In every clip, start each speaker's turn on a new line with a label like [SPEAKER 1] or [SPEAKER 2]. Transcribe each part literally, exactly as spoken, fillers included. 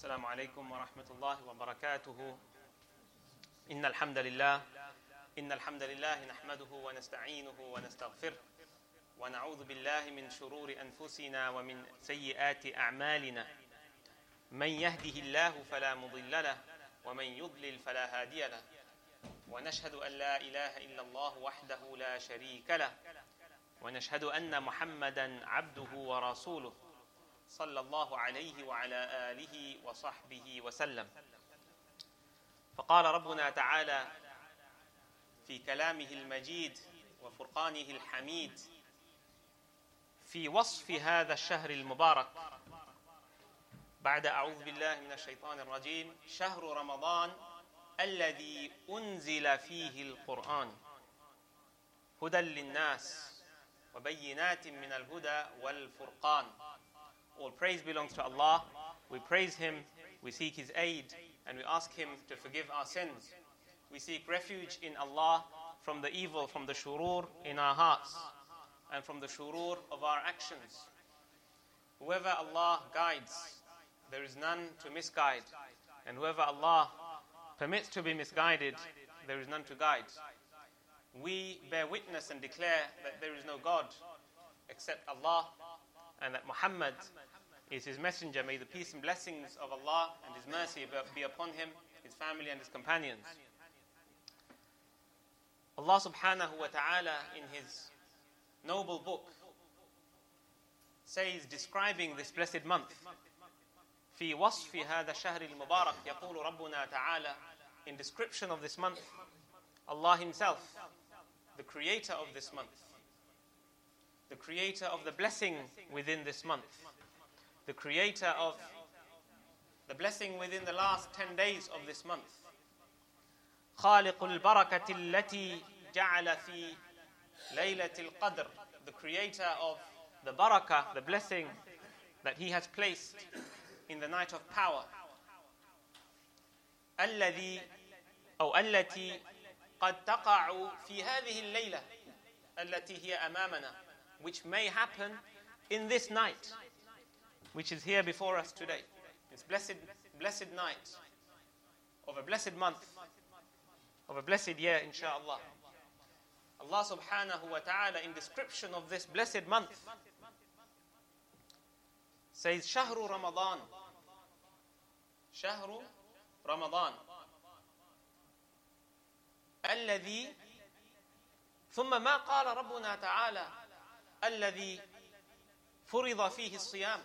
[SPEAKER 1] السلام عليكم ورحمة الله وبركاته. إن الحمد لله إن الحمد لله نحمده ونستعينه ونستغفره ونعوذ بالله من شرور أنفسنا ومن سيئات أعمالنا. من يهده الله فلا مضل له ومن يضلل فلا هادي له. ونشهد أن لا إله إلا الله وحده لا شريك له ونشهد أن محمدا عبده ورسوله صلى الله عليه وعلى آله وصحبه وسلم. فقال ربنا تعالى في كلامه المجيد وفرقانه الحميد في وصف هذا الشهر المبارك بعد أعوذ بالله من الشيطان الرجيم: شهر رمضان الذي أنزل فيه القرآن هدى للناس وبينات من الهدى والفرقان. All praise belongs to Allah. We praise Him, we seek His aid, and we ask Him to forgive our sins. We seek refuge in Allah from the evil, from the shurur in our hearts, and from the shurur of our actions. Whoever Allah guides, there is none to misguide. And whoever Allah permits to be misguided, there is none to guide. We bear witness and declare that there is no God except Allah, and that Muhammad is His messenger. May the peace and blessings of Allah and His mercy be upon him, his family and his companions. Allah subhanahu wa ta'ala in His noble book says, describing this blessed month, في وصف هذا الشهر المبارك يقول ربنا تعالى, in description of this month, Allah Himself, the creator of this month, the creator of the blessing within this month, the creator of the blessing within the last ten days of this month. خالق البركة التي جعل في ليلة القدر, the creator of the barakah, the blessing that He has placed in the night of power. الذي أو التي قد تقع في هذه الليلة التي هي أمامنا, which may happen in this night, which is here before us today. This blessed, blessed night of a blessed month, of a blessed year, inshaAllah. Allah subhanahu wa ta'ala, in description of this blessed month, says, شهر رمضان, شهر رمضان الذي, ثم ما قال ربنا تعالى الذي فرض فيه الصيام.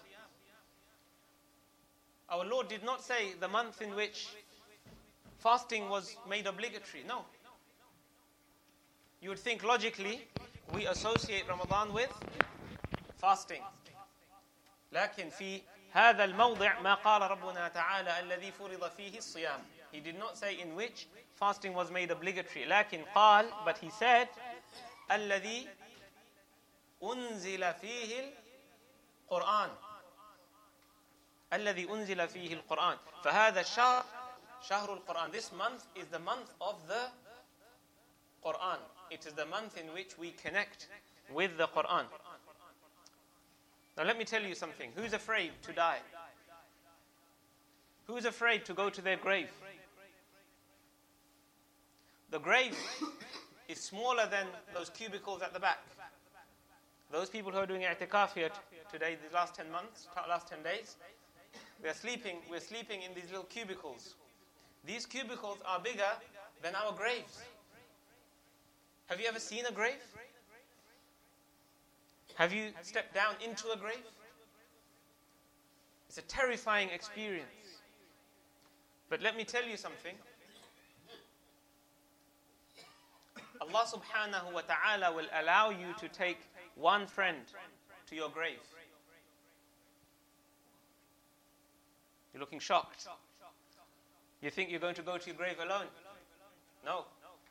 [SPEAKER 1] Our Lord did not say the month in which fasting was made obligatory. No. You would think logically we associate Ramadan with fasting. لكن في هذا الموضع ما قال ربنا تعالى الذي فرض فيه الصيام. He did not say in which fasting was made obligatory. لكن قال, but He said الذي أنزل فيه القرآن. الذي أنزل فيه القرآن. فهذا الشهر شهر القرآن. This month is the month of the Quran. It is the month in which we connect with the Quran. Now let me tell you something. Who's afraid to die? Who's afraid to go to their grave? The grave is smaller than those cubicles at the back. Those people who are doing i'tikaf here today, these last ten months, last ten days, we are sleeping, we're sleeping in these little cubicles. These cubicles are bigger than our graves. Have you ever seen a grave? Have you stepped down into a grave? It's a terrifying experience. But let me tell you something. Allah subhanahu wa ta'ala will allow you to take one friend to your grave. You're looking shocked. You think you're going to go to your grave alone? No.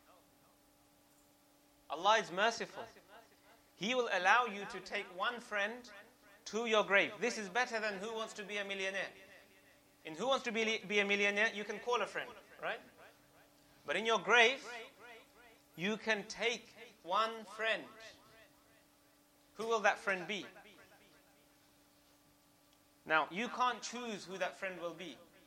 [SPEAKER 1] Allah is merciful. He will allow you to take one friend to your grave. This is better than Who Wants to Be a Millionaire. In Who Wants to Be, be a Millionaire, you can call a friend, right? But in your grave, you can take one friend. Who will that friend be? Now, you can't choose who that friend will be.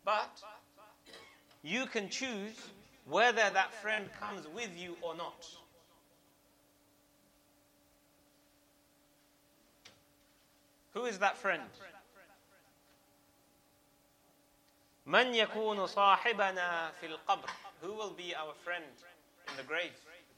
[SPEAKER 1] But you can choose whether that friend comes with you or not. Who is that friend? من يكون صاحبنا في القبر? Who will be our friend in the grave?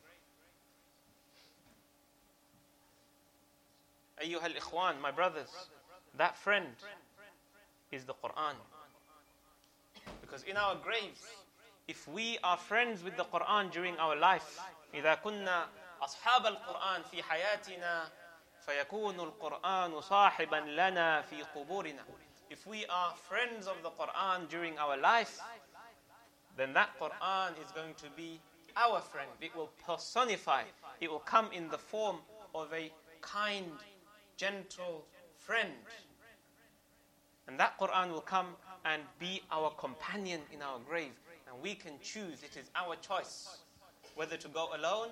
[SPEAKER 1] أيها الإخوان, my brothers, that friend is the Quran. Because in our graves, if we are friends with the Quran during our life, إذا كنا أصحاب القرآن في حياتنا فيكون القرآن صاحبا لنا في قبورنا. If we are friends of the Quran during our life, then that Quran is going to be our friend. It will personify, it will come in the form of a kind, gentle friend. And that Quran will come and be our companion in our grave. And we can choose, it is our choice, whether to go alone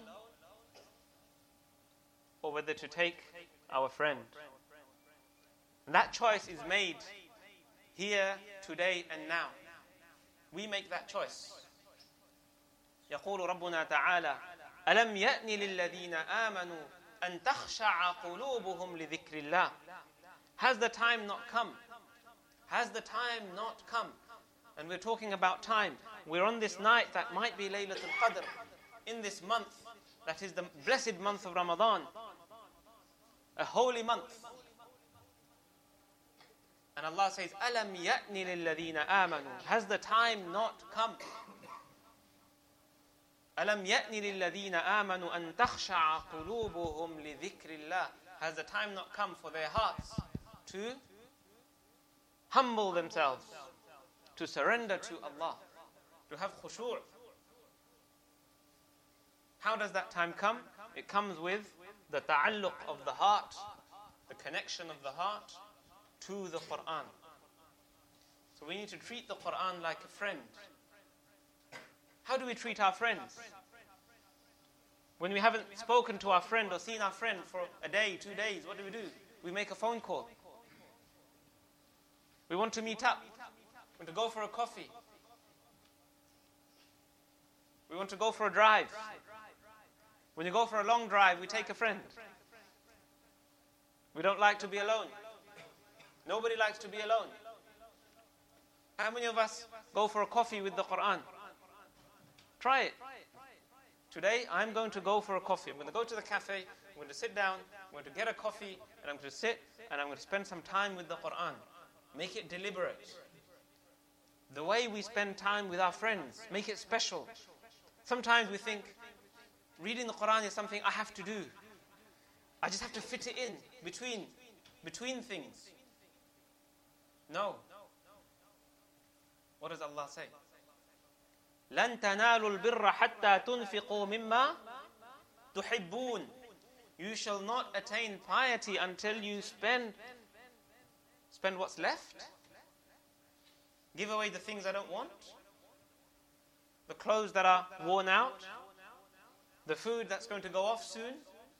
[SPEAKER 1] or whether to take our friend. And that choice is made here, today and now. We make that choice. يقول ربنا تعالى ألم يأن للذين آمنوا أن تخشع قلوبهم لذكر الله. Has the time not come? Has the time not come? And we're talking about time. We're on this night that might be Laylatul Qadr, in this month that is the blessed month of Ramadan, a holy month. And Allah says, أَلَمْ يَأْنِ لِلَّذِينَ آمَنُوا. Has the time not come? أَلَمْ يَأْنِ لِلَّذِينَ آمَنُوا أَن تَخْشَعَ قُلُوبُهُمْ لِذِكْرِ اللَّهِ. Has the time not come for their hearts to humble themselves, to surrender to Allah, to have khushu'? How does that time come? It comes with the ta'alluq of the heart, the connection of the heart to the Quran. So we need to treat the Quran like a friend. How do we treat our friends? When we haven't spoken to our friend or seen our friend for a day, two days, what do we do? We make a phone call. We want to meet up. We want to go for a coffee. We want to go for a drive. When you go for a long drive, we take a friend. We don't like to be alone. Nobody likes to be alone. How many of us go for a coffee with the Quran? Try it. Today, I'm going to go for a coffee. I'm going to go to the cafe. I'm going to sit down. I'm going to get a coffee. And I'm going to sit and I'm going to spend some time with the Quran. Make it deliberate. The way we spend time with our friends, make it special. Sometimes we think reading the Quran is something I have to do. I just have to fit it in between, between things. No. What does Allah say? لَن تَنَالُوا الْبِرَّ حَتَّى تُنْفِقُوا مِمَّا تُحِبُّونَ. You shall not attain piety until you spend spend what's left. Give away the things I don't want. The clothes that are worn out. The food that's going to go off soon.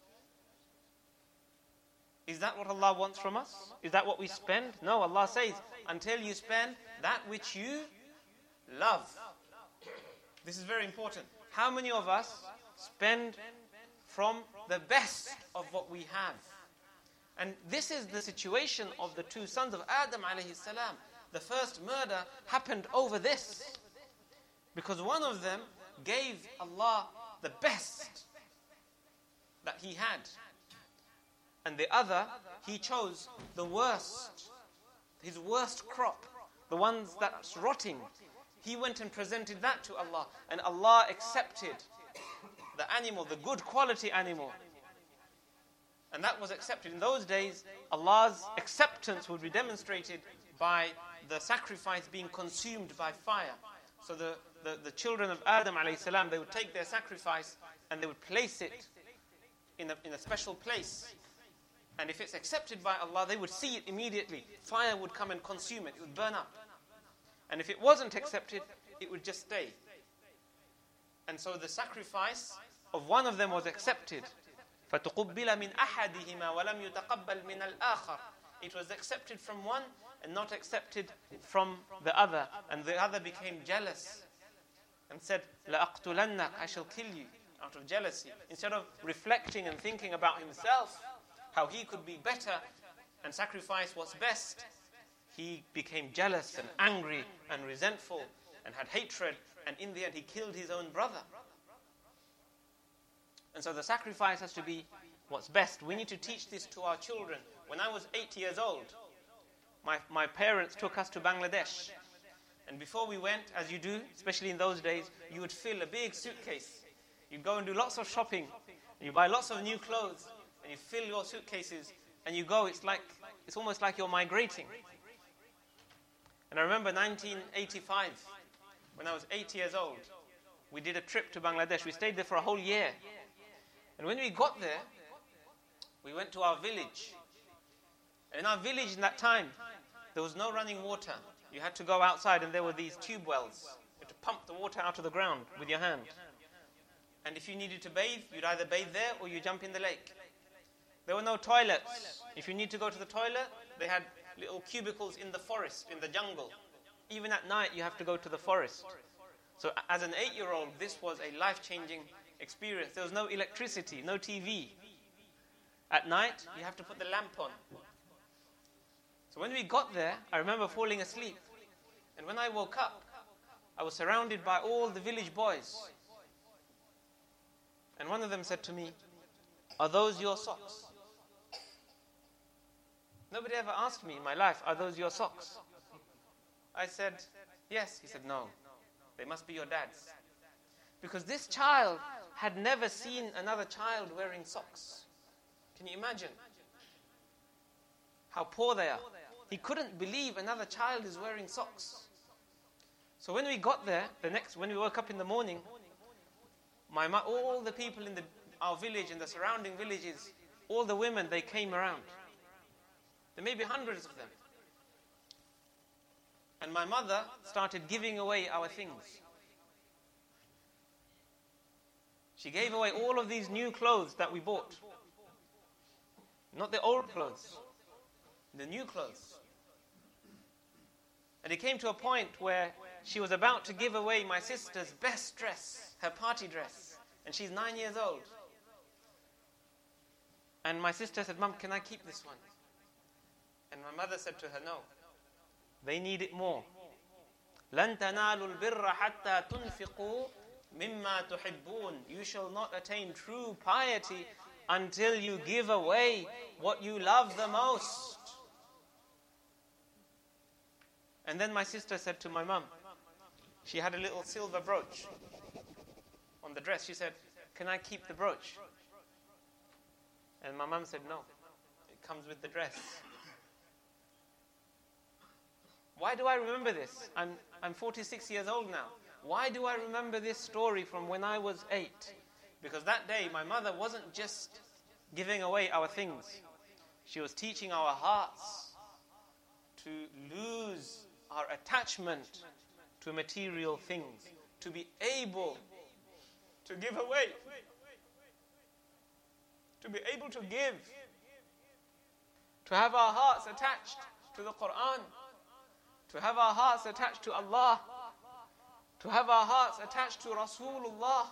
[SPEAKER 1] Is that what Allah wants from us? Is that what we spend? No, Allah says, until you spend that which you love. This is very important. How many of us spend from the best of what we have? And this is the situation of the two sons of Adam alayhi salam. The first murder happened over this. Because one of them gave Allah the best that he had. And the other, he chose the worst, his worst crop, the ones that's rotting. He went and presented that to Allah. And Allah accepted the animal, the good quality animal. And that was accepted. In those days, Allah's acceptance would be demonstrated by the sacrifice being consumed by fire. So the, the, the children of Adam alayhi salam, they would take their sacrifice and they would place it in a, in a special place. And if it's accepted by Allah, they would see it immediately. Fire would come and consume it. It would burn up. And if it wasn't accepted, it would just stay. And so the sacrifice of one of them was accepted. فَتُقُبِّلَ مِنْ أَحَدِهِمَا وَلَمْ يُتَقَبَّلْ مِنَ الْآخَرِ. It was accepted from one and not accepted from the other. And the other became jealous and said, لَأَقْتُلَنَّكَ, I shall kill you, out of jealousy. Instead of reflecting and thinking about himself, how he could be better and sacrifice what's best, he became jealous and angry and resentful and had hatred, and in the end he killed his own brother. And so the sacrifice has to be what's best. We need to teach this to our children. When I was eight years old, my, my parents took us to Bangladesh. And before we went, as you do, especially in those days, you would fill a big suitcase. You'd go and do lots of shopping. And you buy lots of new clothes. And you fill your suitcases. And you go, it's like, it's almost like you're migrating. And I remember nineteen eighty-five, when I was eight years old, we did a trip to Bangladesh. We stayed there for a whole year. And when we got there, we went to our village. And in our village in that time, there was no running water. You had to go outside and there were these tube wells. You had to pump the water out of the ground with your hand. And if you needed to bathe, you'd either bathe there or you jump in the lake. There were no toilets. If you need to go to the toilet, they had little cubicles in the forest, in the jungle. Even at night, you have to go to the forest. So as an eight-year-old, this was a life-changing experience. There was no electricity, no T V. At night, you have to put the lamp on. So when we got there, I remember falling asleep. And when I woke up, I was surrounded by all the village boys. And one of them said to me, "Are those your socks?" Nobody ever asked me in my life, "Are those your socks?" I said, "Yes." He said, "No, they must be your dad's." Because this child had never seen another child wearing socks. Can you imagine how poor they are? He couldn't believe another child is wearing socks. So when we got there, the next, when we woke up in the morning, my ma- all the people in the, our village and the surrounding villages, all the women, they came around. There may be hundreds of them. And my mother started giving away our things. She gave away all of these new clothes that we bought. Not the old clothes, the new clothes. And it came to a point where she was about to give away my sister's best dress, her party dress. And she's nine years old. And my sister said, "Mum, can I keep this one?" And my mother said to her, "No, they need it more. لَن تَنَالُوا الْبِرَّ حَتَّى تُنْفِقُوا مِمَّا تُحِبُّونَ. You shall not attain true piety until you give away what you love the most." And then my sister said to my mum, she had a little silver brooch on the dress. She said, "Can I keep the brooch?" And my mum said, "No, it comes with the dress." Why do I remember this? I'm, I'm forty-six years old now. Why do I remember this story from when I was eight? Because that day my mother wasn't just giving away our things. She was teaching our hearts to lose our attachment to material things, to be able to give away, to be able to give, to have our hearts attached to the Quran, to have our hearts attached to Allah, to have our hearts attached to Rasulullah.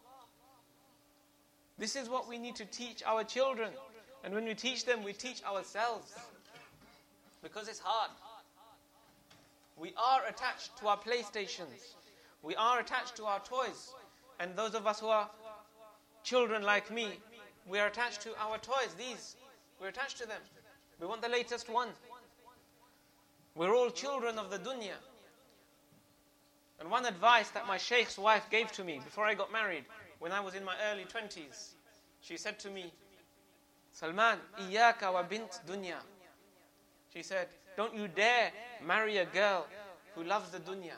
[SPEAKER 1] This is what we need to teach our children. And when we teach them, we teach ourselves. Because it's hard. We are attached to our PlayStations. We are attached to our toys. And those of us who are children like me, we are attached to our toys, these. We're attached to them. We want the latest one. We're all children of the dunya. And one advice that my sheikh's wife gave to me before I got married, when I was in my early twenties, she said to me, "Salman, iyaka wa bint dunya." She said, "Don't you dare marry a girl who loves the dunya.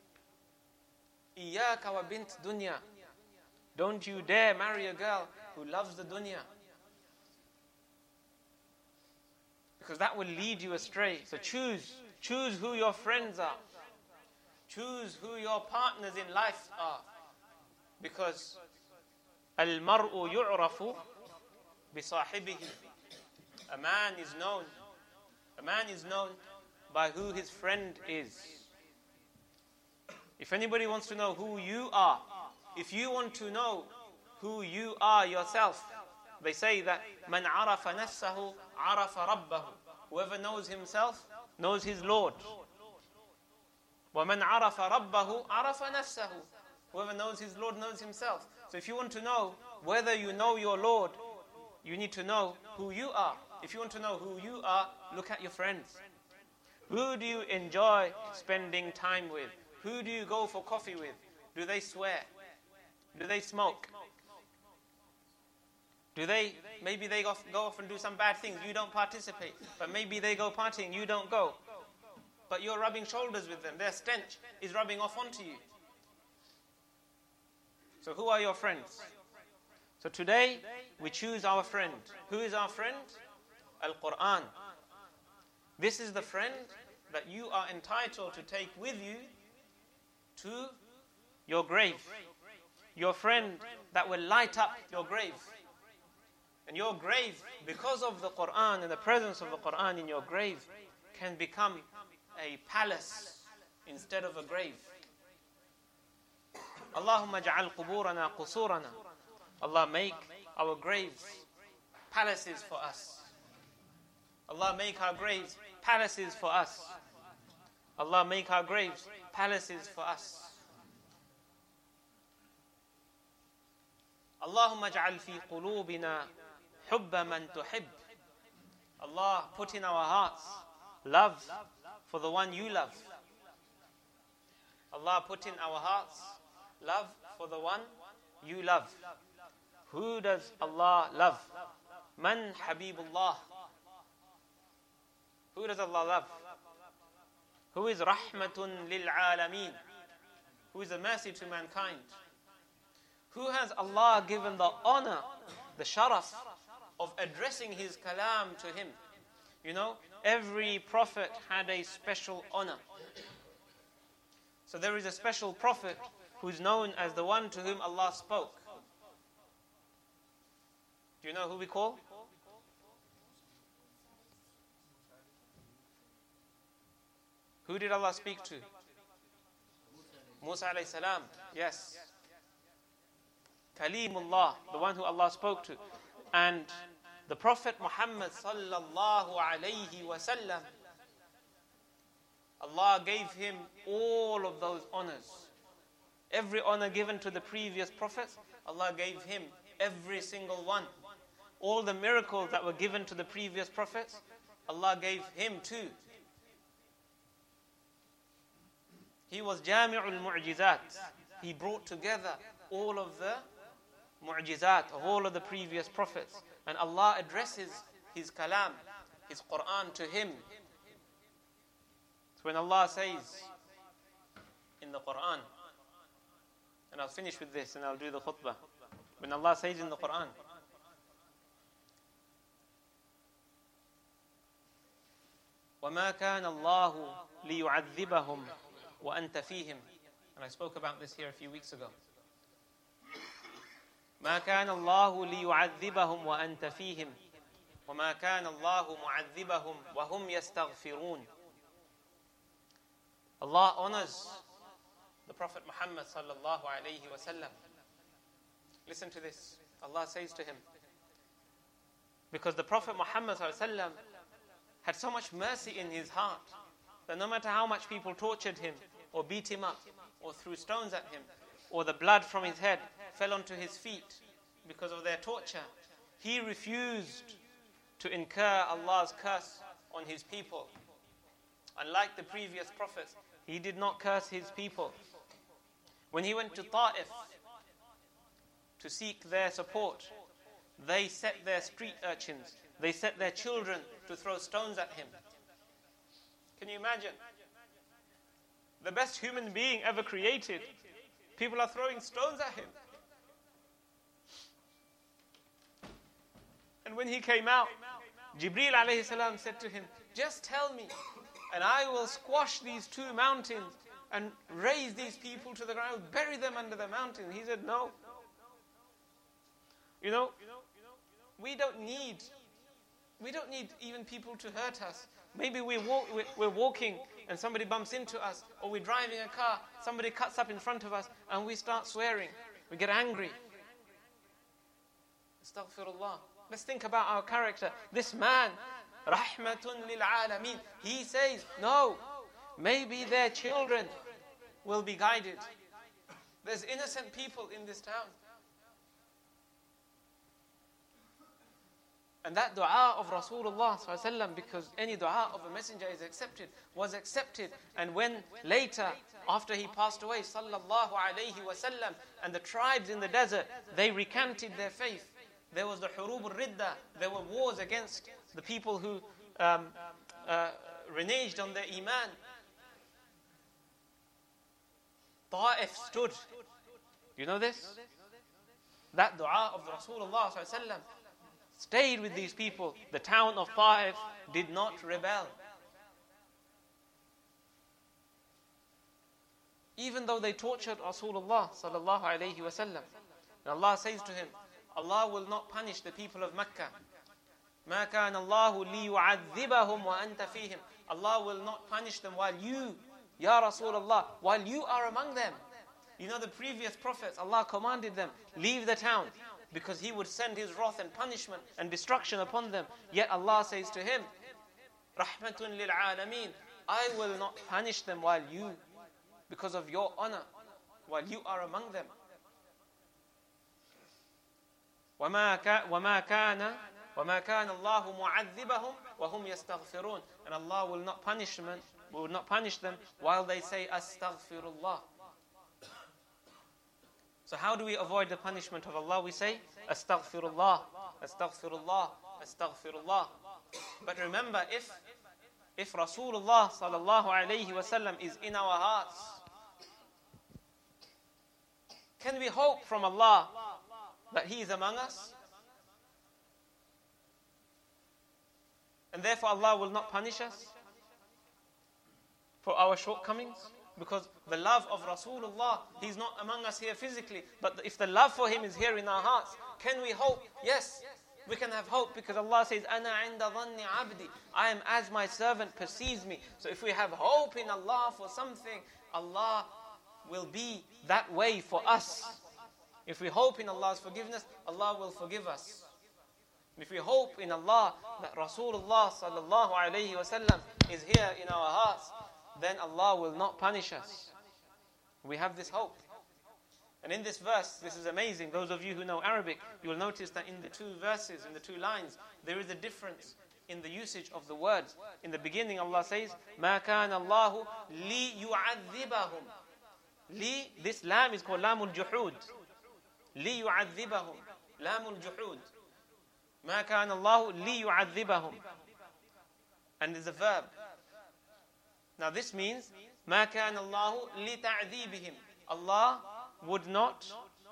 [SPEAKER 1] Iyaka wa bint dunya. Don't you dare marry a girl who loves the dunya. Because that will lead you astray. So choose. Choose who your friends are. Choose who your partners in life are. Because al-mar'u yu'rafu bi sahibihi. A man is known. A man is known by who his friend is. If anybody wants to know who you are, if you want to know who you are yourself, they say that man arafa nafsahu arafa rabbahu. Whoever knows himself knows his Lord. وَمَنْ عَرَفَ رَبَّهُ عَرَفَ نَفْسَهُ. Whoever knows his Lord knows himself. So if you want to know whether you know your Lord, you need to know who you are. If you want to know who you are, look at your friends. Who do you enjoy spending time with? Who do you go for coffee with? Do they swear? Do they smoke? Do they, maybe they go off, go off and do some bad things, you don't participate. But maybe they go partying, you don't go. But you're rubbing shoulders with them. Their stench is rubbing off onto you. So who are your friends? So today, we choose our friend. Who is our friend? Al-Quran. This is the friend that you are entitled to take with you to your grave. Your friend that will light up your grave. And your grave, because of the Quran and the presence of the Quran in your grave, can become a palace instead of a grave. Allahumma ja'al quburana qusurana. Allah, make our graves palaces for us. Allah, make our graves palaces for us. Allah, make our graves palaces for us. Allahumma ja'al fi qulubina hubba man tuhib. Allah, put in our hearts love for the one you love. Allah, put in our hearts love for the one you love. Who does Allah love? Man Habibullah. Who does Allah love? Who is Rahmatun lil Alameen? Who is a mercy to mankind? Who has Allah given the honor, the sharaf of addressing His kalam to him? You know, every prophet had a special honor. So there is a special prophet who is known as the one to whom Allah spoke. Do you know who we call? Who did Allah speak to? Musa alayhi salam. Yes. Kalimullah, the one who Allah spoke to. And the Prophet Muhammad sallallahu alayhi wasallam, Allah gave him all of those honors. Every honor given to the previous prophets, Allah gave him every single one. All the miracles that were given to the previous prophets, Allah gave him too. He was Jami'ul Mu'jizat. He brought together all of the mu'jizat of all of the previous prophets. And Allah addresses His kalam, His Quran to him. So when Allah says in the Quran, and I'll finish with this and I'll do the khutbah. When Allah says in the Quran, وَمَا كَانَ اللَّهُ لِيُعَذِّبَهُمْ وَأَنْتَ فِيهِمْ. And I spoke about this here a few weeks ago. ما كان الله ليعذبهم وأنت فيهم وما كان الله معذبهم وهم يستغفرون. Allah honors the Prophet Muhammad sallallahu alayhi wasallam. Listen to this. Allah says to him, because the Prophet Muhammad sallallahu alayhi wasallam had so much mercy in his heart that no matter how much people tortured him or beat him up or threw stones at him or the blood from his head fell onto his feet because of their torture, he refused to incur Allah's curse on his people. Unlike the previous prophets, he did not curse his people. When he went to Ta'if to seek their support, they set their street urchins, they set their children to throw stones at him. Can you imagine? The best human being ever created, people are throwing stones at him. And when he came out, Jibreel alayhi salam said to him, just tell me, and I will squash these two mountains and raise these people to the ground, bury them under the mountain. He said, no. You know, we don't need We don't need even people to hurt us. Maybe we walk, we're walking and somebody bumps into us, or we're driving a car, somebody cuts up in front of us and we start swearing. We get angry. Astaghfirullah. Let's think about our character. This man, rahmatun lil alameen, he says, no, maybe their children will be guided. There's innocent people in this town. And that dua of Rasulullah sallallahu alaihi wasallam, because any dua of a messenger is accepted, was accepted. And when later, after he passed away, sallallahu alaihi wasallam, and the tribes in the desert, they recanted their faith. There was the hurub al-ridda, there were wars against the people who um, uh, reneged on their iman. Ta'if stood. Do you know this? That dua of Rasulullah sallallahu alaihi wasallam stayed with these people. The town of Ta'if did not rebel. Even though they tortured Rasulullah sallallahu alaihi wasallam. And Allah says to him, Allah will not punish the people of Mecca. مَا كَانَ اللَّهُ لِيُعَذِّبَهُمْ وَأَنْتَ فِيهِمْ. Allah will not punish them while you, Ya Rasulullah, while you are among them. You know, the previous prophets, Allah commanded them, leave the town, because He would send His wrath and punishment and destruction upon them. Yet Allah says to him, Rahmatun lil alameen, I will not punish them while you, because of your honor, while you are among them. وَمَا كَانَ وَمَا كَانَ اللَّهُ مُعَذِّبَهُمْ وَهُمْ يَسْتَغْفِرُونَ. And Allah will not punish them, will not punish them while they say Astaghfirullah. So how do we avoid the punishment of Allah? We say Astaghfirullah, Astaghfirullah, Astaghfirullah. But remember, if if Rasulullah sallallahu alayhi wasallam is in our hearts, can we hope from Allah that He is among us? And therefore Allah will not punish us for our shortcomings? Because the love of Rasulullah, He's not among us here physically, but if the love for Him is here in our hearts, can we hope? Yes, we can have hope, because Allah says, أَنَا عِنْدَ ظَنِّ عَبْدِي, I am as my servant perceives me. So if we have hope in Allah for something, Allah will be that way for us. If we hope in Allah's forgiveness, Allah will forgive us. If we hope in Allah that Rasulullah sallallahu alayhi wasallam is here in our hearts, then Allah will not punish us. We have this hope. And in this verse, this is amazing. Those of you who know Arabic, you will notice that in the two verses, in the two lines, there is a difference in the usage of the words. In the beginning, Allah says, مَا كَانَ اللَّهُ لِيُعَذِّبَهُمْ. Li, this lam is called lamul juhud. لِيُعَذِّبَهُمْ. Lamul juhud. مَا كَانَ اللَّهُ لِيُعَذِّبَهُمْ. And there's a verb. Now this means, مَا كَانَ اللَّهُ لِتَعْذِيبِهِمْ. Allah would not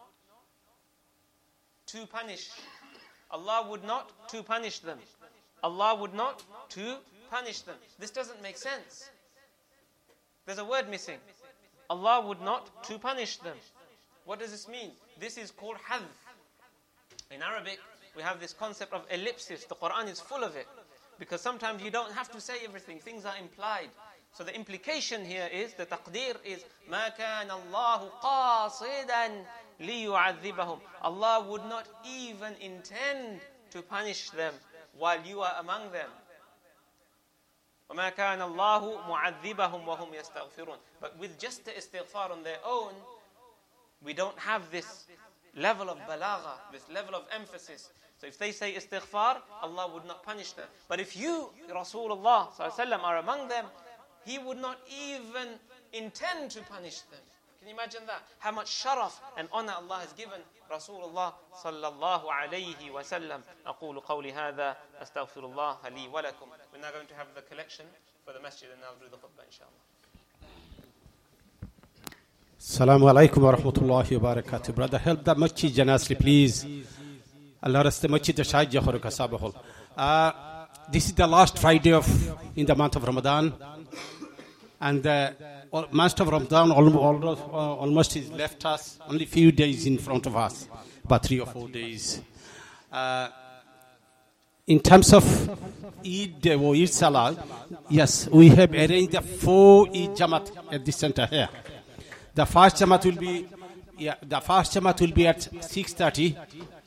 [SPEAKER 1] to punish. Allah would not to punish them. Allah would not to punish them. This doesn't make sense. There's a word missing. Allah would not to punish them. What does this mean? This is called hadh. In Arabic, we have this concept of ellipsis. The Quran is full of it. Because sometimes you don't have to say everything. Things are implied. So the implication here is, the taqdeer is, مَا كَانَ اللَّهُ قَاصِدًا لِيُعَذِّبَهُمْ. Allah would not even intend to punish them while you are among them. وَمَا كَانَ اللَّهُ مُعَذِّبَهُمْ وَهُمْ يَسْتَغْفِرُونَ. But with just the istighfar on their own, we don't have this level of balagha, this level of emphasis. So if they say istighfar, Allah would not punish them. But if you, Rasulullah sallallahu alaihi wasallam, are among them, He would not even intend to punish them. Can you imagine that? How much sharaf and honor Allah has given Rasulullah sallallahu alayhi wa sallam. أقول قولي هذا أستغفر الله لي ولكم. We're now going to have the collection for the masjid and now do the khutbah inshallah.
[SPEAKER 2] Assalamu alaikum wa rahmatullahi wa barakatuh. Brother, help the masjid janasli, please. Allah raste masjid shahid khore ka sabahul. This is the last Friday of in the month of Ramadan. And the uh, month of Ramadan almost, uh, almost is left us, only few days in front of us, about three or four days. Uh, in terms of Eid or Eid Salah, yes, we have arranged the four Eid Jamaat at the center here. The first Jamaat will be, yeah, the first Jamaat will be at six thirty,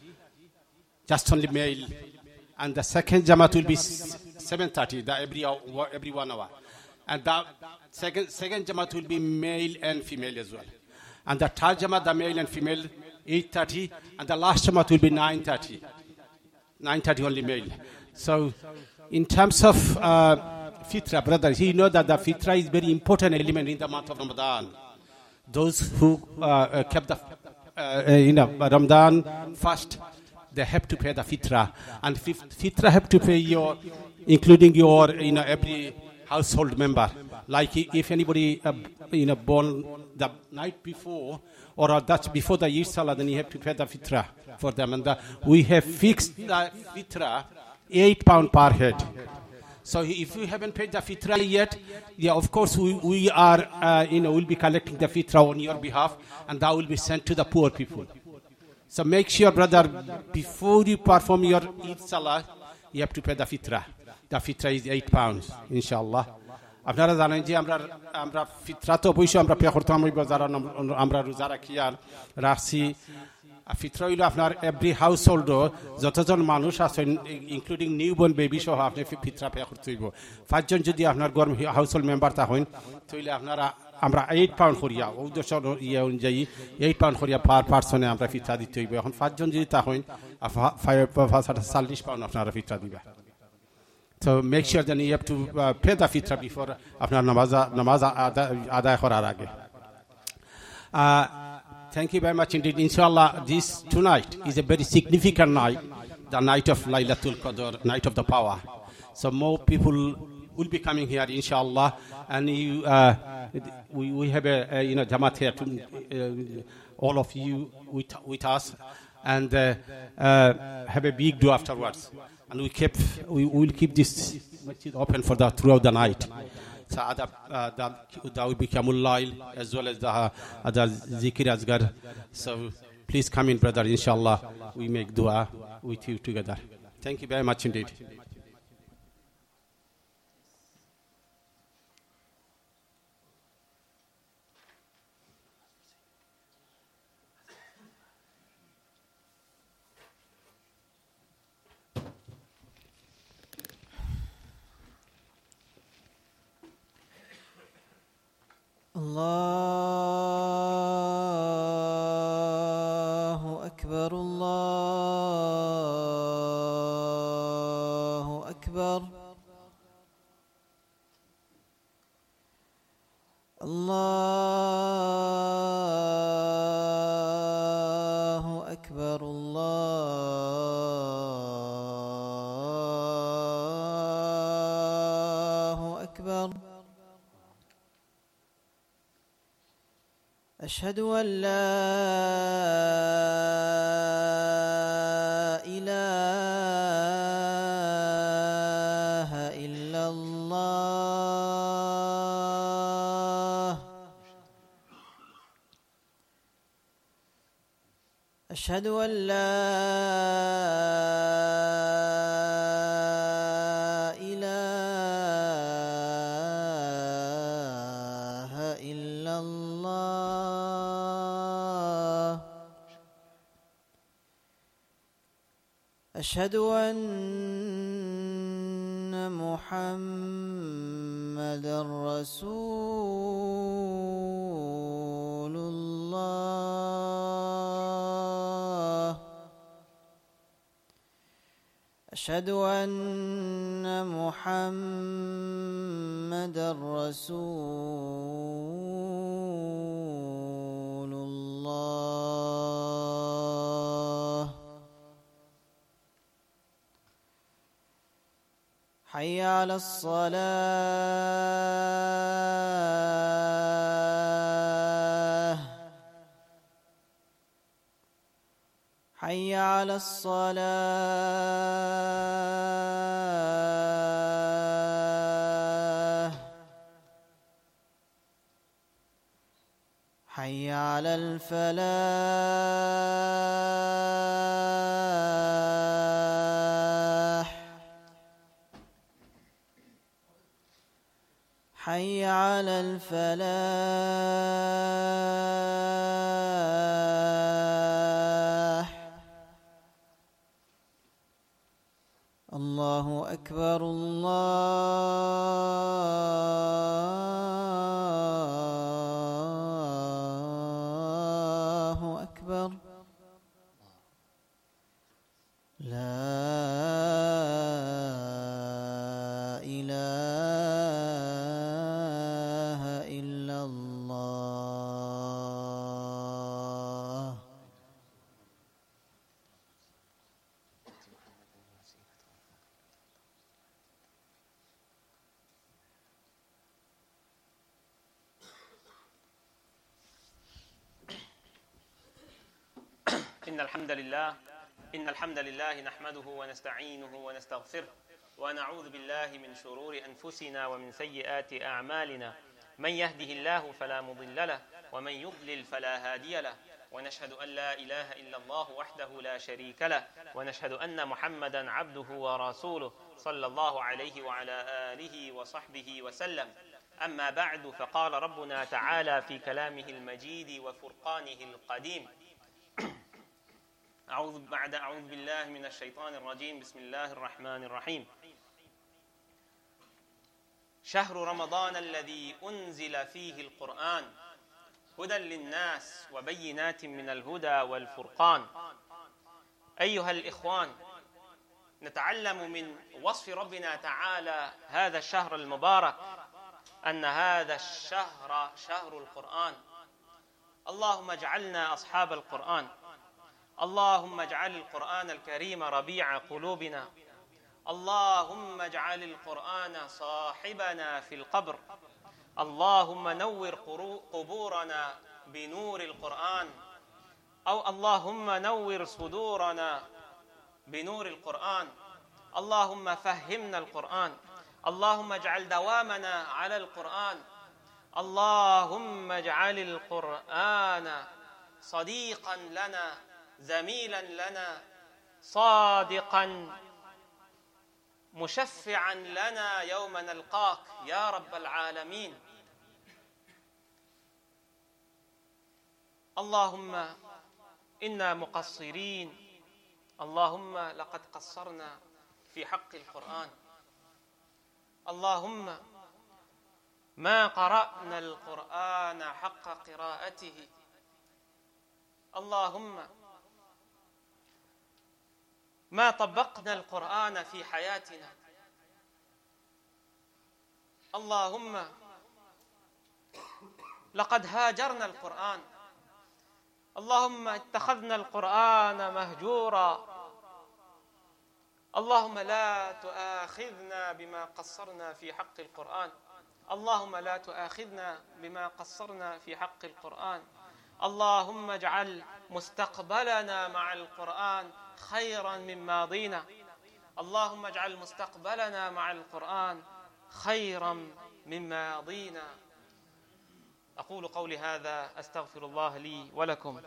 [SPEAKER 2] just only male, and the second Jamaat will be seven thirty, the every hour, every one hour, and the second second Jamaat will be male and female as well, and the third Jamaat, the male and female, eight thirty, and the last Jamaat will be nine thirty, nine thirty only male. So, in terms of uh, fitra, brothers, you know that the fitra is very important element in the month of Ramadan. Those who uh, uh, kept the uh, uh, you know Ramadan fast, they have to pay the fitra, and fitra have to pay your, including your you know every household member. Like if anybody uh, you know born the night before or uh, that's before the Eid Salah, then you have to pay the fitra for them, and the, we have fixed the fitra eight pound per head. So if you haven't paid the fitra yet, yeah, of course we, we are, uh, you know, we'll be collecting the fitra on your behalf, and that will be sent to the poor people. So make sure, brother, before you perform your Eid Salah, you have to pay the fitra. The fitra is eight pounds, inshallah. আপনারা জানেন যে আমরা আমরা ফিতরা তো অবশ্যই আমরা pay করতাম ওই যারা আমরা রোজা রাখি আর রাখছি ফিতরা হইল আপনার এভরি হাউস হোল্ড যতজন মানুষ আছেন ইনক্লুডিং নিউ বর্ন বেবি সহ আপনি ফিতরা পে করতে হইব পাঁচজন যদি আপনার গরম হাউস হোল্ড মেম্বার থাকেন তাহলে আপনারা আমরা এইট পাউন্ড করিয়া উদ্দেশ্য ইয়ে অনুযায়ী এইট পাউন্ড করিয়া পার পার্সনে আমরা ফিতরা দিতে হইব এখন পাঁচজন যদি থাকেন চল্লিশ পাউন্ড আপনারা ফিতরা দিবা So make sure that you have to uh, pay the fitra before আপনার নামাজ নামাজ আদায় করার আগে uh, thank you very much indeed. Inshallah, this tonight is a very significant night, the night of Laylatul Qadr, night of the power. So more people will be coming here, inshallah, and you, uh, we we have a, a you know Jamaat here to uh, all of you with with us, and uh, uh, have a big do afterwards. And we keep we will keep this masjid open for the throughout the night. So other uh, that that will be Qiyamul Layl as well as the uh, other zikr azgar. So please come in, brother. Inshallah, we make dua with you together. Thank you very much indeed.
[SPEAKER 3] Allahu Akbar, Allahu Akbar, Allahu Akbar, Allahu Akbar. أشهد أن لا إله إلا الله أشهد أن لا إله إلا الله أشهد أن محمدًا رسول الله أشهد أن محمدًا رسول الله حي على الصلاة حي على الصلاة حي على الفلاح حي على الفلاح. الله أكبر الله أكبر. لا إله إلا الله.
[SPEAKER 1] إن الحمد لله إن الحمد لله نحمده ونستعينه ونستغفره ونعوذ بالله من شرور أنفسنا ومن سيئات أعمالنا. من يهده الله فلا مضل له ومن يضلل فلا هادي له، ونشهد أن لا إله إلا الله وحده لا شريك له، ونشهد أن محمدا عبده ورسوله صلى الله عليه وعلى آله وصحبه وسلم. أما بعد، فقال ربنا تعالى في كلامه المجيد وفرقانه القديم: أعوذ بعد أعوذ بالله من الشيطان الرجيم. بسم الله الرحمن الرحيم. شهر رمضان الذي أنزل فيه القرآن هدى للناس وبينات من الهدى والفرقان. أيها الإخوان، نتعلم من وصف ربنا تعالى هذا الشهر المبارك أن هذا الشهر شهر القرآن. اللهم اجعلنا أصحاب القرآن. اللهم اجعل القرآن الكريم ربيع قلوبنا. اللهم اجعل القرآن صاحبنا في القبر. اللهم نور قبورنا بنور القرآن، أو اللهم نور صدورنا بنور القرآن. اللهم فهمنا القرآن. اللهم اجعل دوامنا على القرآن. اللهم اجعل القرآن صديقا لنا، زميلا لنا، صادقا مشفعا لنا يوم نلقاك يا رب العالمين. اللهم إنا مقصرين. اللهم لقد قصرنا في حق القرآن. اللهم ما قرأنا القرآن حق قراءته. اللهم ما طبقنا القرآن في حياتنا. اللهم لقد هاجرنا القرآن. اللهم اتخذنا القرآن مهجورا. اللهم لا تؤاخذنا بما قصرنا في حق القرآن. اللهم لا تؤاخذنا بما قصرنا في حق القرآن. اللهم اجعل مستقبلنا مع القرآن خيرا من ماضينا. اللهم اجعل مستقبلنا مع القرآن خيرا من ماضينا. أقول قولي هذا، أستغفر الله لي ولكم.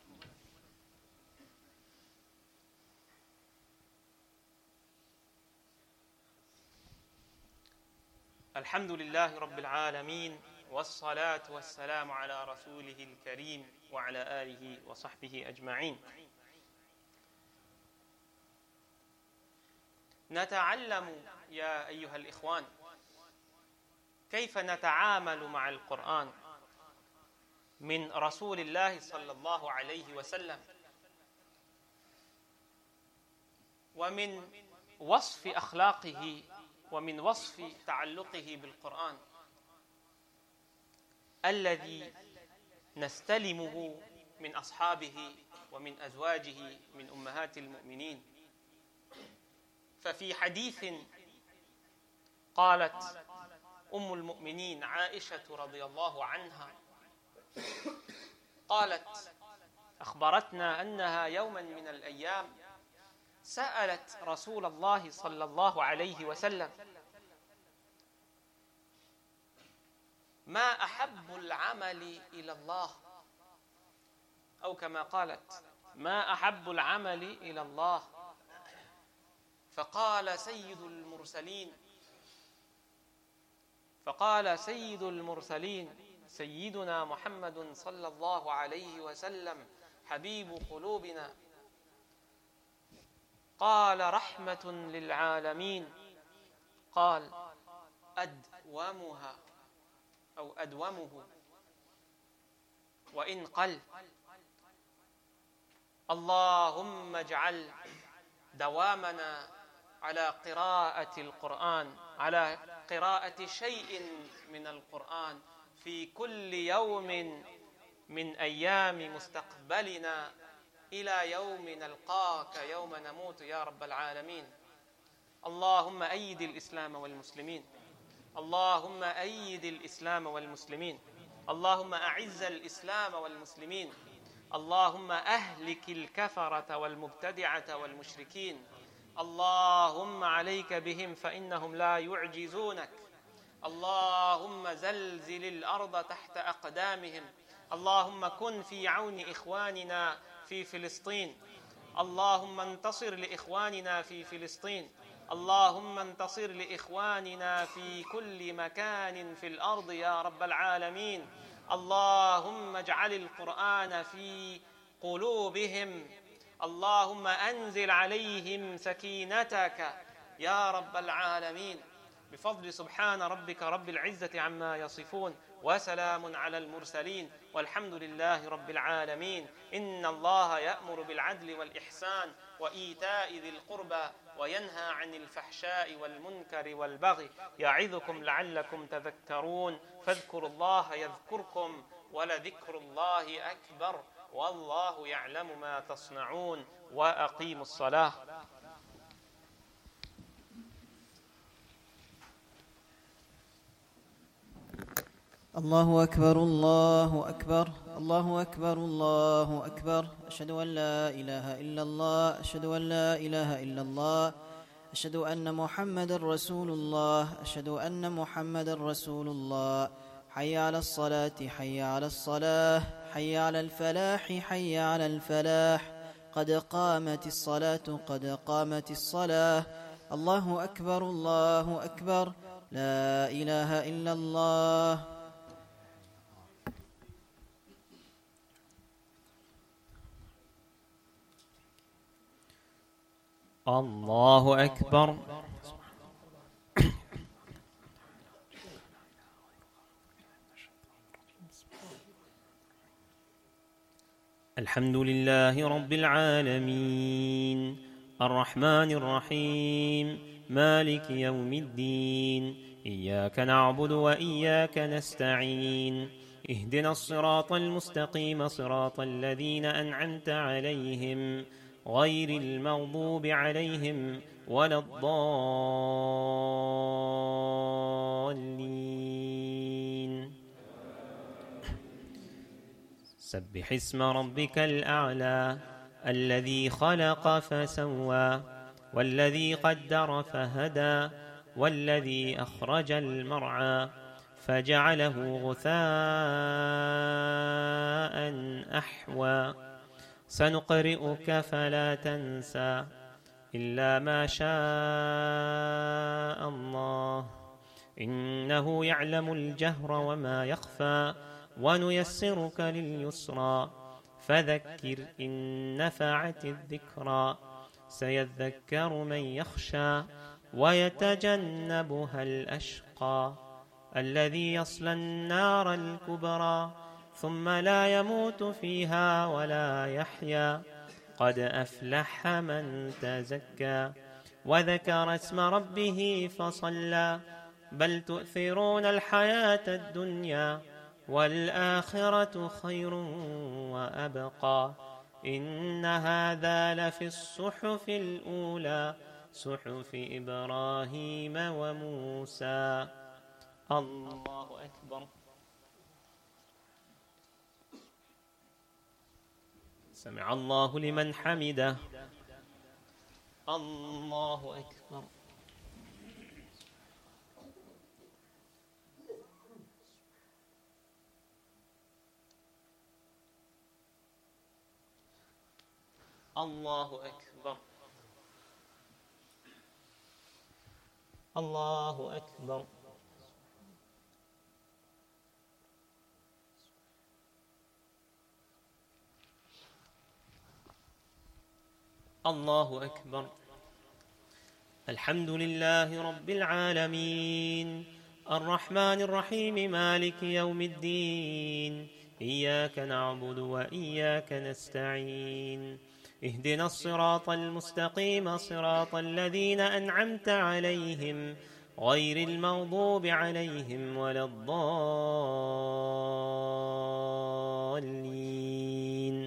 [SPEAKER 1] الحمد لله رب العالمين، والصلاة والسلام على رسوله الكريم وعلى آله وصحبه أجمعين. نتعلم يا أيها الإخوان كيف نتعامل مع القرآن من رسول الله صلى الله عليه وسلم، ومن وصف أخلاقه ومن وصف تعلقه بالقرآن الذي نستلمه من أصحابه ومن أزواجه من أمهات المؤمنين. ففي حديث قالت أم المؤمنين عائشة رضي الله عنها، قالت أخبرتنا أنها يوما من الأيام سألت رسول الله صلى الله عليه وسلم: ما أحب العمل إلى الله؟ أو كما قالت: ما أحب العمل إلى الله؟ فقال سيد المرسلين: فقال سيد المرسلين سيدنا محمد صلى الله عليه وسلم حبيب قلوبنا، قال رحمة للعالمين، قال أدومها أو أدومه وإن قل. اللهم اجعل دوامنا على قراءة القرآن، على قراءة شيء من القرآن في كل يوم من أيام مستقبلنا إلى يوم نلقاك يوم نموت يا رب العالمين. اللهم أيد الإسلام والمسلمين، اللهم أيد الإسلام والمسلمين، اللهم أعز الإسلام والمسلمين، اللهم أهلك الكفرة والمبتدعة والمشركين، اللهم عليك بهم فإنهم لا يعجزونك، اللهم زلزل الأرض تحت أقدامهم، اللهم كن في عون إخواننا في فلسطين، اللهم انتصر لإخواننا في فلسطين، اللهم انتصر لإخواننا في كل مكان في الأرض يا رب العالمين. اللهم اجعل القرآن في قلوبهم، اللهم أنزل عليهم سكينتك يا رب العالمين، بفضل سبحان ربك رب العزة عما يصفون، وسلام على المرسلين، والحمد لله رب العالمين. إن الله يأمر بالعدل والإحسان وإيتاء ذي القربى وينهى عن الفحشاء والمنكر والبغي يعظكم لعلكم تذكرون، فاذكروا الله يذكركم ولذكر الله أكبر، والله يعلم ما تصنعون، وأقيموا الصلاة.
[SPEAKER 3] الله أكبر الله أكبر الله أكبر الله أكبر. أشهد أن لا إله إلا الله أشهد أن لا إله إلا الله أشهد أن محمد رسول الله أشهد أن محمد رسول الله. حي على الصلاة حي على الصلاة حي على الفلاح حي على الفلاح. قد قامت الصلاة قد قامت الصلاة. الله أكبر الله أكبر. لا إله إلا الله.
[SPEAKER 1] الله أكبر. الحمد لله رب العالمين الرحمن الرحيم مالك يوم الدين. إياك نعبد وإياك نستعين. اهدنا الصراط المستقيم صراط الذين أنعمت عليهم غير المغضوب عليهم ولا الضالين. سبح اسم ربك الأعلى الذي خلق فسوى والذي قدر فهدى والذي أخرج المرعى فجعله غثاء أحوى. سنقرئك فلا تنسى إلا ما شاء الله إنه يعلم الجهر وما يخفى. ونيسرك لليسرى فذكر إن نفعت الذكرى. سيذكر من يخشى ويتجنبها الأشقى الذي يصلى النار الكبرى ثم لا يموت فيها ولا يحيا. قد أفلح من تزكى وذكر اسم ربه فصلى. بل تؤثرون الحياة الدنيا والآخرة خير وأبقى. إن هذا لفي الصحف الأولى صحف إبراهيم وموسى. الله أكبر. سمع الله لمن حمده. الله أكبر. الله أكبر. الله أكبر. الله أكبر. الحمد لله رب العالمين الرحمن الرحيم مالك يوم الدين إياك نعبد وإياك نستعين اهدنا الصراط المستقيم صراط الذين أنعمت عليهم غير المغضوب عليهم ولا الضالين.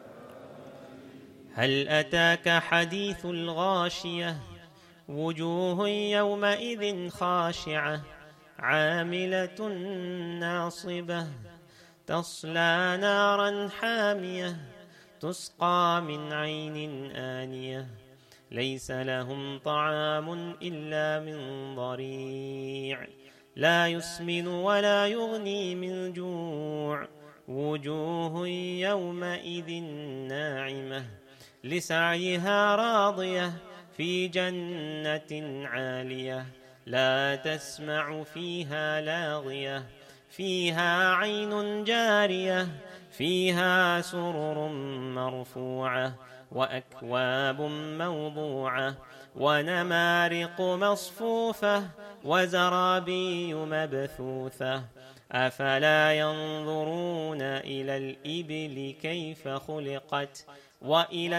[SPEAKER 1] هل أتاك حديث الغاشية وجوه يومئذ خاشعة عاملة ناصبة تصلى نارا حامية تسقى من عين آنية ليس لهم طعام إلا من ضريع لا يسمن ولا يغني من جوع وجوه يومئذ ناعمة لسعيها راضية في جنة عالية لا تسمع فيها لاغية فيها عين جارية فيها سرر مرفوعة وأكواب موضوعة ونمارق مصفوفة وزرابي مبثوثة أفلا ينظرون إلى الإبل كيف خلقت وإلى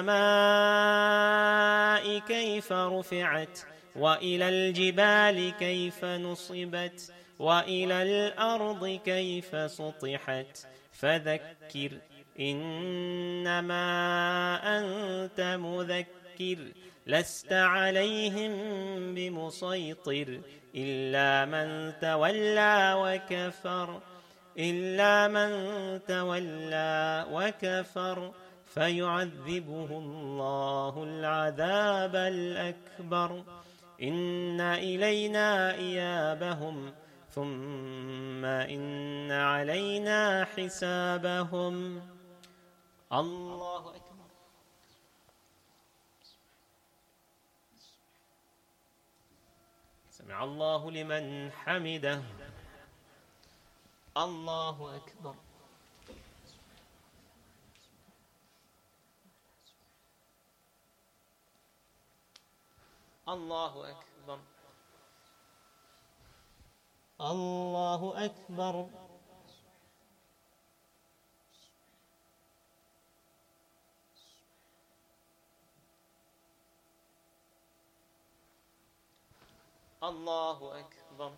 [SPEAKER 1] السماء كيف رفعت وإلى الجبال كيف نصبت وإلى الأرض كيف سطحت فذكر إنما أنت مذكر لست عليهم بمسيطر إلا من تولى وكفر إلا من تولى وكفر فيعذبه الله العذاب الأكبر إن إلينا إيابهم ثم إن علينا حسابهم. الله أكبر. سمع الله لمن حمده. الله أكبر. الله أكبر. الله أكبر. الله أكبر.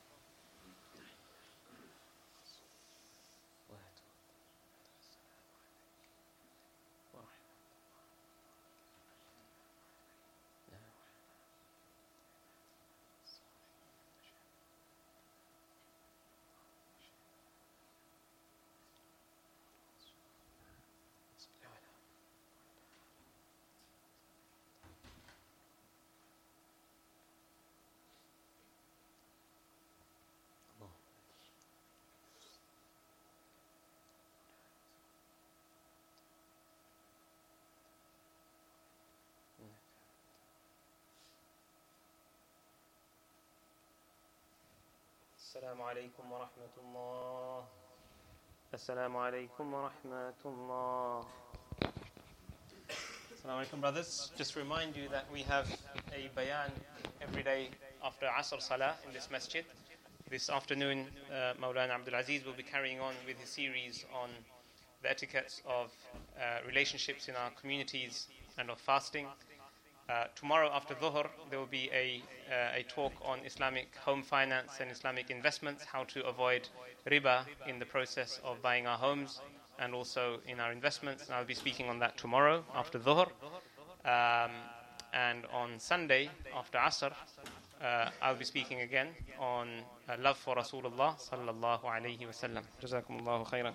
[SPEAKER 1] السلام عليكم ورحمة الله. السلام عليكم ورحمة الله. Assalamu alaikum, brothers. Just to remind you that we have a bayan every day after Asr Salah in this masjid. This afternoon, uh, Maulana Abdul Aziz will be carrying on with his series on the etiquettes of uh, relationships in our communities and of fasting. Uh, tomorrow after Dhuhr, there will be a, uh, a talk on Islamic home finance and Islamic investments, how to avoid riba in the process of buying our homes and also in our investments. And I'll be speaking on that tomorrow after Dhuhr. Um, and on Sunday after Asr, uh, I'll be speaking again on uh, love for Rasulullah sallallahu alayhi wa sallam. Jazakumullahu khairan.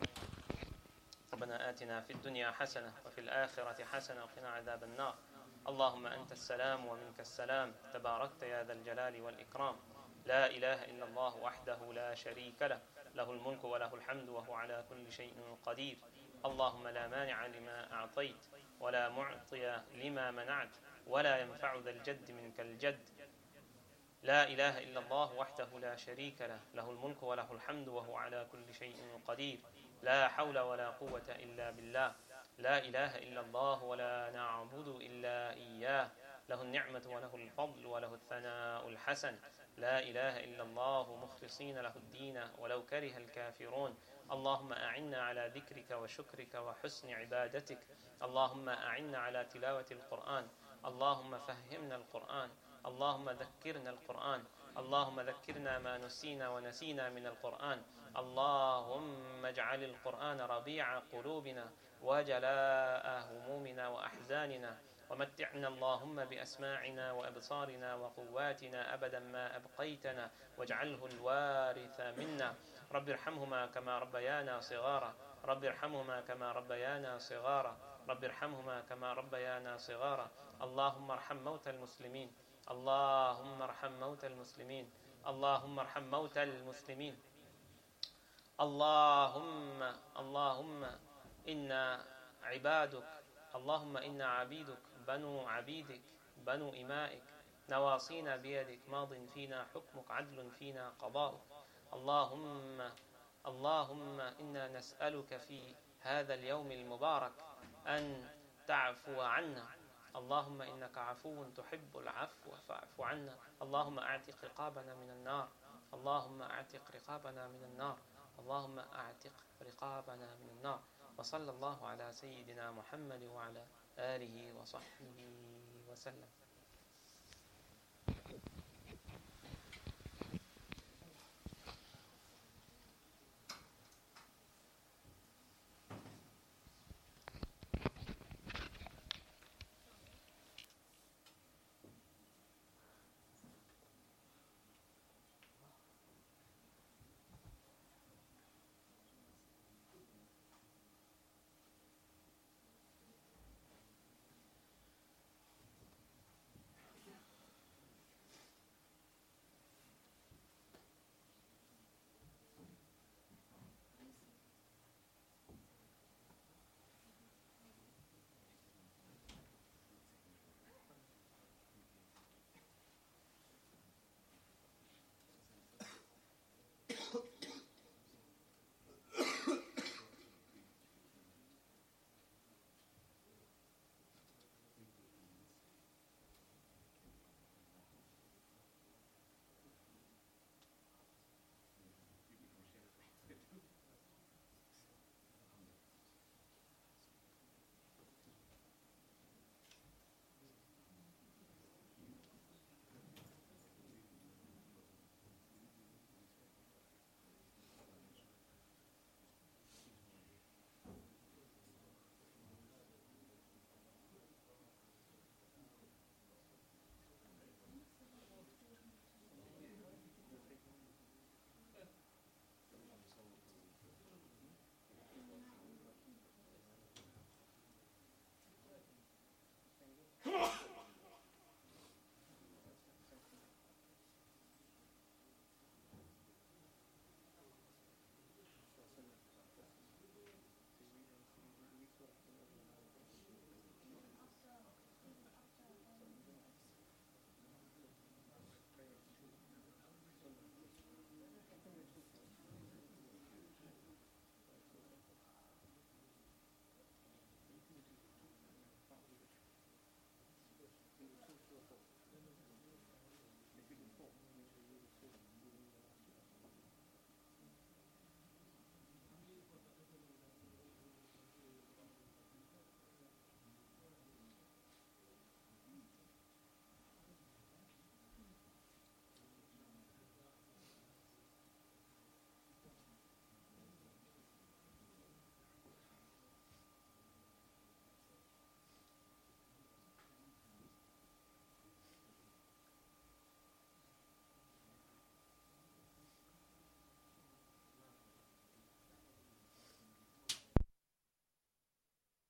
[SPEAKER 1] ربنا آتنا في الدنيا حسنة وفي الآخرة حسنة وقنا عذاب النار. اللهم أنت السلام ومنك السلام تباركت يا ذا الجلال والإكرام لا إله إلا الله وحده لا شريك له له الملك وله الحمد وهو على كل شيء قدير. اللهم لا مانع لما أعطيت ولا معطي لما منعت ولا ينفع ذا الجد منك الجد. لا إله إلا الله وحده لا شريك له له الملك وله الحمد وهو على كل شيء قدير. لا حول ولا قوة إلا بالله. لا إله إلا الله ولا نعبد إلا إياه، له النعمة وله الفضل وله الثناء الحسن. لا إله إلا الله مخلصين له الدين ولو كره الكافرون. اللهم أعنا على ذكرك وشكرك وحسن عبادتك. اللهم أعنا على تلاوة القرآن. اللهم فهمنا القرآن. اللهم ذكرنا القرآن. اللهم ذكرنا ما نسينا ونسينا من القرآن. اللهم اجعل القرآن ربيع قلوبنا وجلاء همومنا وأحزاننا، ومتعنا اللهم بأسماعنا وأبصارنا وقواتنا أبدا ما أبقيتنا، واجعله الوارث منا. رب ارحمهما كما ربيانا صغارا. رب ارحمهما كما ربيانا صغارا. رب ارحمهما كما ربيانا صغارا. اللهم ارحم موتى المسلمين. اللهم ارحم موتى المسلمين. اللهم ارحم موتى المسلمين. اللهم اللهم إنا عبادك، اللهم إنا عبيدك بنو عبيدك بنو إمائك، نواصينا بيدك، ماض فينا حكمك، عدل فينا قضاؤك. اللهم اللهم إنا نسألك في هذا اليوم المبارك أن تعفو عنا. اللهم إنك عفو تحب العفو فاعف عنا. اللهم أعتق رقابنا من النار. اللهم أعتق رقابنا من النار. اللهم أعتق رقابنا من النار. وصلى الله على سيدنا محمد وعلى آله وصحبه وسلم.